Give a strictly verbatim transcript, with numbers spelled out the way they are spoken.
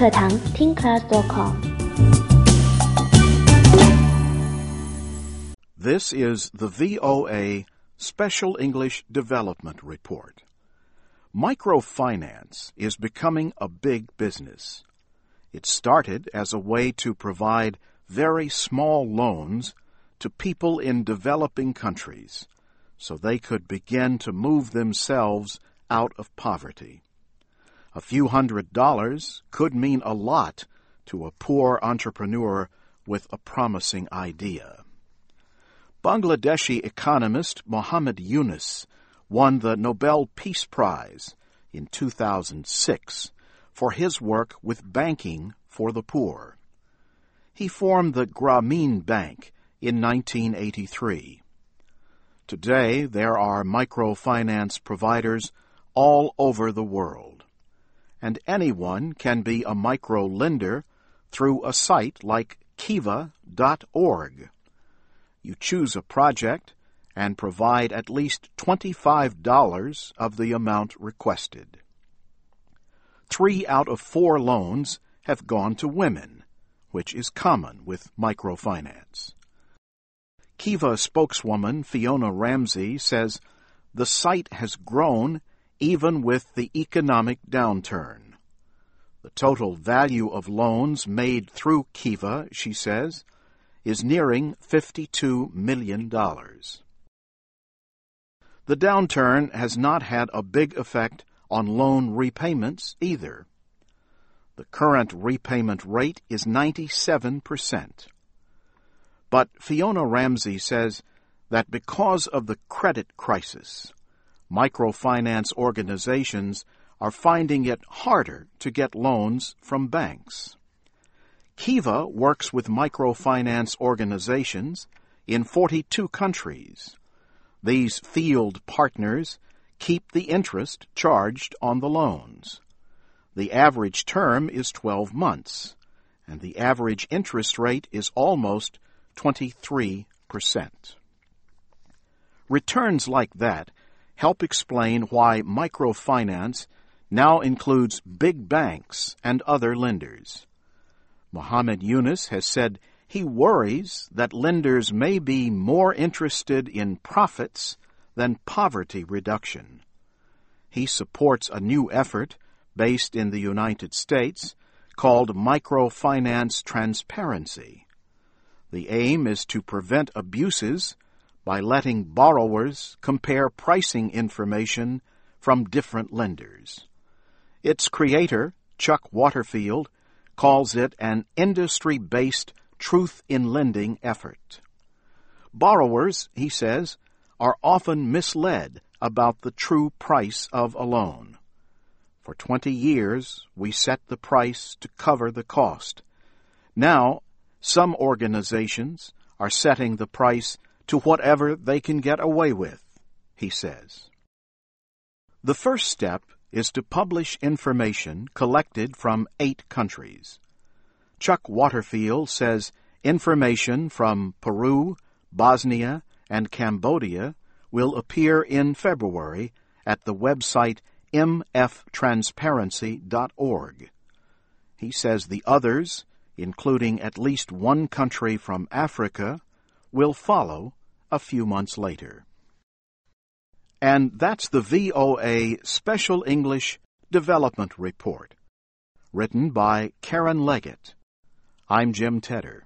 课堂 听 class dot com。 This is the V O A Special English Development Report. Microfinance is becoming a big business. It started as a way to provide very small loans to people in developing countries so they could begin to move themselves out of poverty. A few hundred dollars could mean a lot to a poor entrepreneur with a promising idea. Bangladeshi economist Muhammad Yunus won the Nobel Peace Prize in two thousand six for his work with banking for the poor. He formed the Grameen Bank in nineteen eighty-three. Today, there are microfinance providers all over the world, and anyone can be a micro-lender through a site like kiva dot org. You choose a project and provide at least twenty-five dollars of the amount requested. Three out of four loans have gone to women, which is common with microfinance. Kiva spokeswoman Fiona Ramsey says the site has grown even with the economic downturn. The total value of loans made through Kiva, she says, is nearing fifty-two million dollars. The downturn has not had a big effect on loan repayments either. The current repayment rate is ninety-seven percent. But Fiona Ramsey says that because of the credit crisis, microfinance organizations are finding it harder to get loans from banks. Kiva works with microfinance organizations in forty-two countries. These field partners keep the interest charged on the loans. The average term is twelve months, and the average interest rate is almost twenty-three percent. Returns like that help explain why microfinance now includes big banks and other lenders. Muhammad Yunus has said he worries that lenders may be more interested in profits than poverty reduction. He supports a new effort based in the United States called Microfinance Transparency. The aim is to prevent abuses by letting borrowers compare pricing information from different lenders. Its creator, Chuck Waterfield, calls it an industry-based truth-in-lending effort. Borrowers, he says, are often misled about the true price of a loan. For twenty years, we set the price to cover the cost. Now, some organizations are setting the price to whatever they can get away with, he says. The first step is to publish information collected from eight countries. Chuck Waterfield says information from Peru, Bosnia, and Cambodia will appear in February at the website m f transparency dot org. He says the others, including at least one country from Africa, will follow a few months later. And that's the V O A Special English Development Report, written by Karen Leggett. I'm Jim Tedder.